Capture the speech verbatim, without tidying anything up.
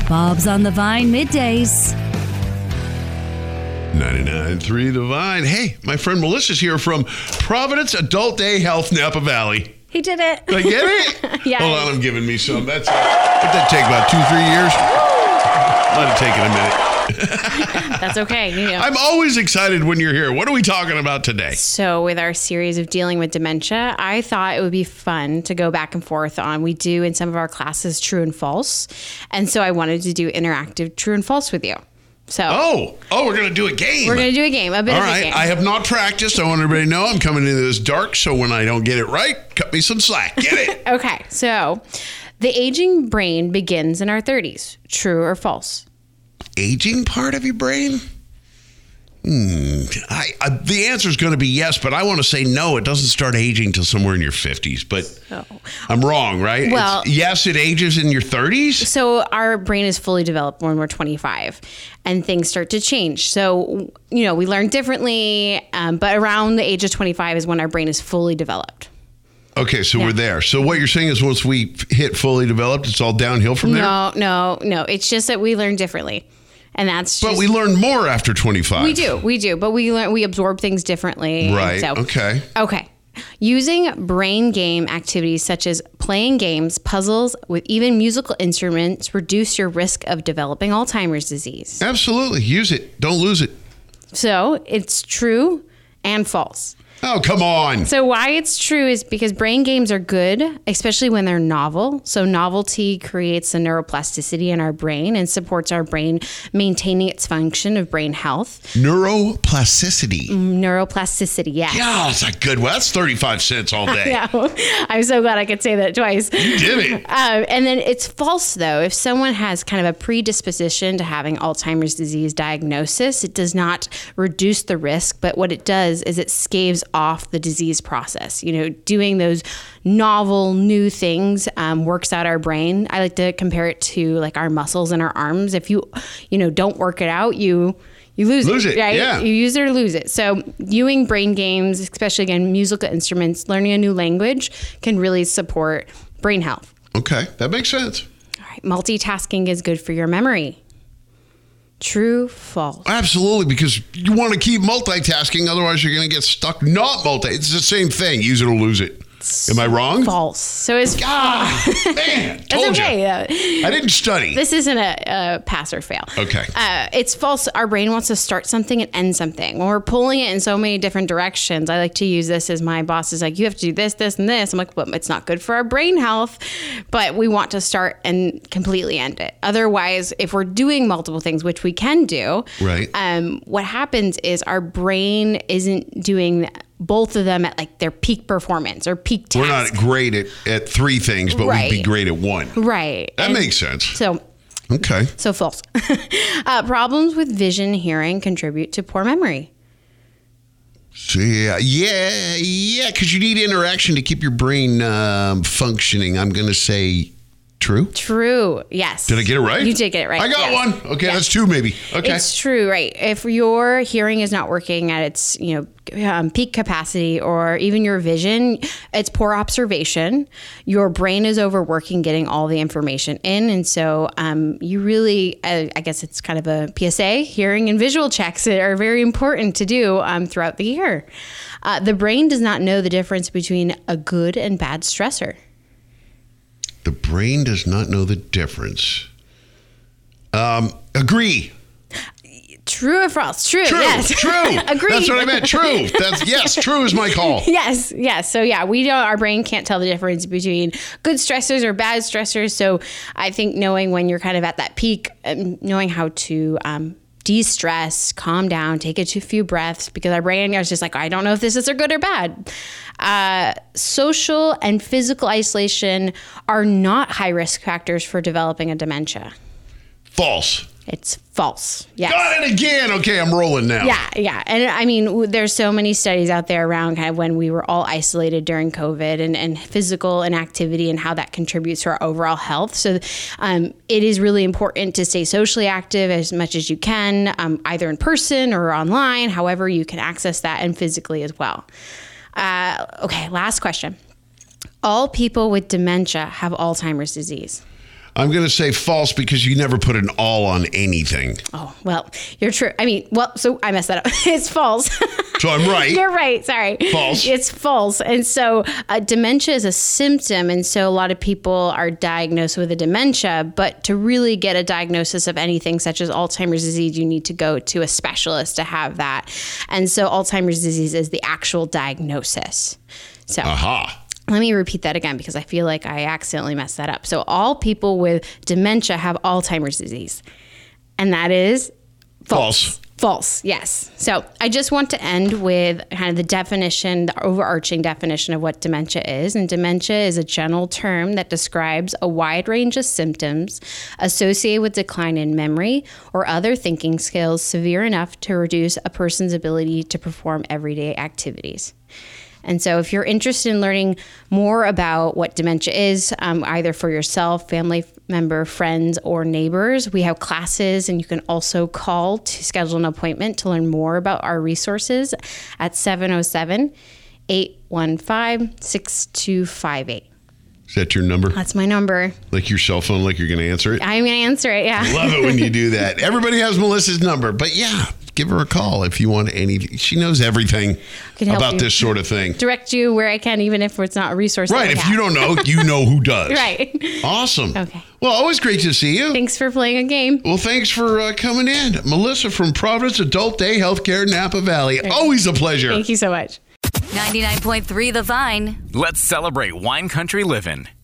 Bob's on the Vine middays. ninety-nine point three The Vine. Hey, my friend Melissa's here from Providence Adult Day Health, Napa Valley. He did it. Did I get it? Yeah. Hold on, I'm giving me some. That's it. What did that take, about two, three years? Might have taken a minute. That's okay. You know. I'm always excited when you're here. What are we talking about today? So with our series of dealing with dementia, I thought it would be fun to go back and forth on, we do in some of our classes true and false. And so I wanted to do interactive true and false with you. So Oh, oh, we're going to do a game. we're going to do a game, a bit All of a right, game. I have not practiced. I want everybody to know I'm coming into this dark, so when I don't get it right, cut me some slack. Get it? Okay, so the aging brain begins in our thirties. True or false? Aging part of your brain? Hmm. I, I, the answer is going to be yes, but I want to say no. It doesn't start aging till somewhere in your fifties. But Oh. I'm wrong, right? Well- It's- yes, it ages in your thirties. So our brain is fully developed when we're twenty-five and things start to change. So, you know, we learn differently, um, but around the age of twenty-five is when our brain is fully developed. Okay, so Yeah. we're there. So what you're saying is once we hit fully developed, it's all downhill from there? No, no, no. It's just that we learn differently. And that's But just, we learn more after twenty-five. we do, we do, but we learn, we absorb things differently. Right, So, okay. Okay. Using brain game activities such as playing games, puzzles, with even musical instruments reduce your risk of developing Alzheimer's disease. Absolutely. Use it. Don't lose it. So it's true and false. Oh, come on. So why it's true is because brain games are good, especially when they're novel. So novelty creates a neuroplasticity in our brain and supports our brain maintaining its function of brain health. Neuroplasticity. Neuroplasticity, yes. Yeah, that's a good one. That's thirty-five cents all day. Yeah. I'm so glad I could say that twice. You did it. Um, and then it's false, though. If someone has kind of a predisposition to having Alzheimer's disease diagnosis, it does not reduce the risk, but what it does is it scaves off the disease process. You know, doing those novel, new things um, works out our brain. I like to compare it to like our muscles in our arms. If you, you know, don't work it out, you you lose, Lose it, right? yeah. You use it or lose it. So using brain games, especially again, musical instruments, learning a new language can really support brain health. Okay, that makes sense. All right, multitasking is good for your memory. True, false. Absolutely, because you want to keep multitasking, otherwise you're going to get stuck not multi. It's the same thing. Use it or lose it. Am I wrong? False. So it's Ah, man, That's told okay. you. Uh, I didn't study. This isn't a, a pass or fail. Okay. Uh, it's false. Our brain wants to start something and end something. When we're pulling it in so many different directions, I like to use this as my boss is like, you have to do this, this, and this. I'm like, well, it's not good for our brain health, but we want to start and completely end it. Otherwise, if we're doing multiple things, which we can do, Right. um, what happens is our brain isn't doing both of them at like their peak performance or peak task. We're not great at, at three things, but Right. we'd be great at one. Right. That And makes sense. So Okay. So false. uh, problems with vision, hearing contribute to poor memory. So yeah, yeah, yeah, because you need interaction to keep your brain um, functioning. I'm going to say true. True. Yes. Did I get it right? You did get it right. I got yes. one. Okay, Yes. that's two maybe. Okay. It's true, right? If your hearing is not working at its, you know, um, peak capacity, or even your vision, it's poor observation. Your brain is overworking, getting all the information in, and so um, you really, uh, I guess it's kind of a P S A. Hearing and visual checks are very important to do um, throughout the year. Uh, the brain does not know the difference between a good and bad stressor. The brain does not know the difference. Um, agree. True or false? True. True. Yes. True. Agree. That's what I meant. True. That's yes. True is my call. Yes, yes. So yeah, we don't. Our brain can't tell the difference between good stressors or bad stressors. So I think knowing when you're kind of at that peak, um, knowing how to um, de-stress, calm down, take a few breaths, because our brain is just like, I don't know if this is good or bad. Uh, social and physical isolation are not high risk factors for developing a dementia. False. It's false. Yes. Got it again. Okay, I'm rolling now. Yeah, yeah. And I mean, w- there's so many studies out there around kind of when we were all isolated during COVID, and, and physical inactivity and how that contributes to our overall health. So um, it is really important to stay socially active as much as you can, um, either in person or online, however you can access that, and physically as well. Uh, okay, last question. All people with dementia have Alzheimer's disease. I'm going to say false because you never put an all on anything. Oh, well, you're true. I mean, well, so I messed that up. It's false. So I'm right. You're right. Sorry. False. It's false. And so uh, dementia is a symptom. And so a lot of people are diagnosed with a dementia. But to really get a diagnosis of anything such as Alzheimer's disease, you need to go to a specialist to have that. And so Alzheimer's disease is the actual diagnosis. So. Aha. Let me repeat that again because I feel like I accidentally messed that up. So all people with dementia have Alzheimer's disease. And that is false. False. False, yes. So I just want to end with kind of the definition, the overarching definition of what dementia is. And dementia is a general term that describes a wide range of symptoms associated with decline in memory or other thinking skills severe enough to reduce a person's ability to perform everyday activities. And so if you're interested in learning more about what dementia is, um, either for yourself, family member, friends, or neighbors, we have classes, and you can also call to schedule an appointment to learn more about our resources at seven oh seven, eight one five, six two five eight. Is that your number? That's my number. Like your cell phone, like you're going to answer it? I'm going to answer it, yeah. Love it when you do that. Everybody has Melissa's number, but yeah, give her a call if you want any. She knows everything about this sort of thing. Direct you where I can, even if it's not a resource. Right. If have. you don't know, you know who does. Right. Awesome. Okay. Well, always great to see you. Thanks for playing a game. Well, thanks for uh, coming in. Melissa from Providence Adult Day Healthcare, Napa Valley. Always a pleasure. Thank you so much. ninety-nine point three The Vine. Let's celebrate wine country living.